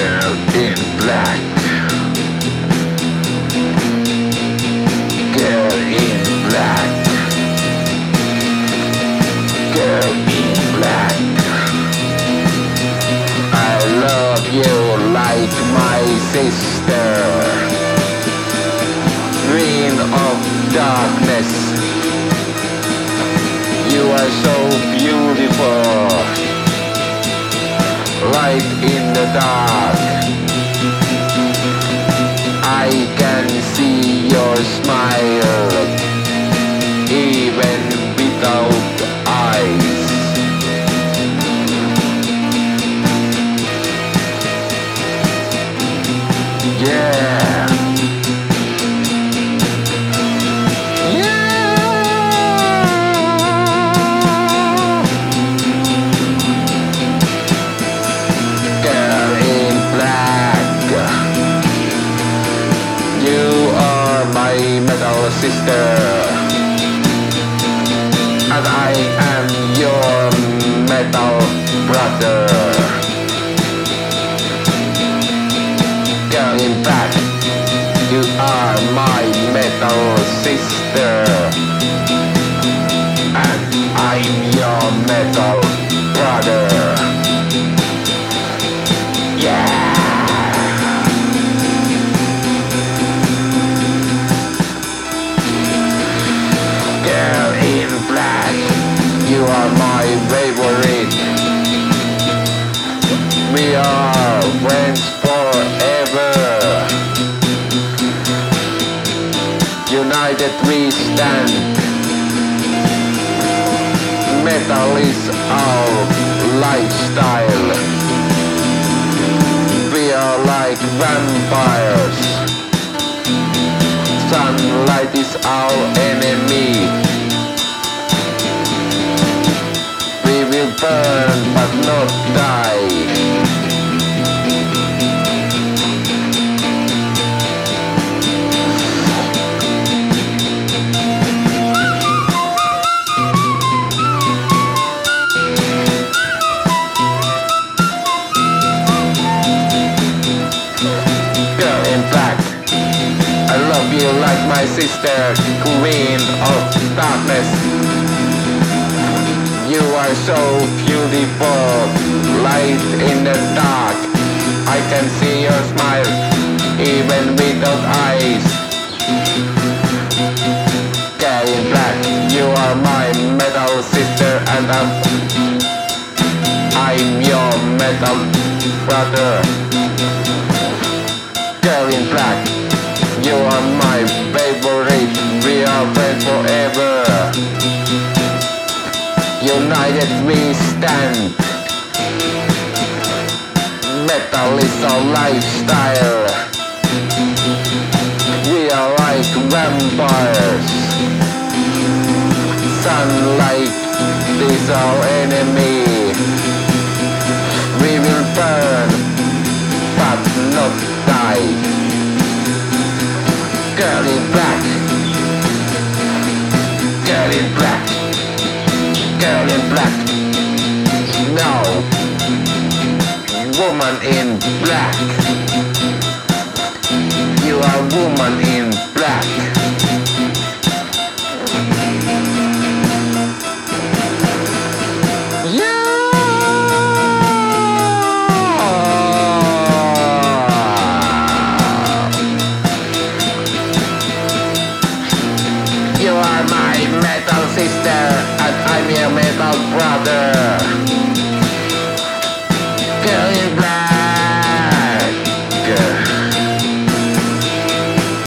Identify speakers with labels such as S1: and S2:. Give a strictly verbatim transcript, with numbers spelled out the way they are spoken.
S1: Girl in black. Girl in black. Girl in black. I love you like my sister. Queen of darkness. You are so beautiful. Light in the dark. I can see your smile, even without eyes. Yeah. My metal sister, and I am your metal brother. Girl in black, you are my metal sister, and I'm your metal brother. Yeah. You are my favorite. We are friends forever. United we stand. Metal is our lifestyle. We are like vampires. Sunlight is our enemy. Will burn but not die. Girl in black, I love you like my sister, queen of darkness. You are so beautiful, light in the dark. I can see your smile, even without eyes. Girl in black, you are my metal sister, and I'm, I'm your metal brother. Girl in black, you are my favorite. We are friends forever. United we stand. Metal is our lifestyle. We are like vampires. Sunlight is our enemy. We will burn, but not die. Girl in black. Girl in black. Girl in black. No. Woman in black. You are woman in black. Yeah. You are my metal sister, and I'm your metal brother.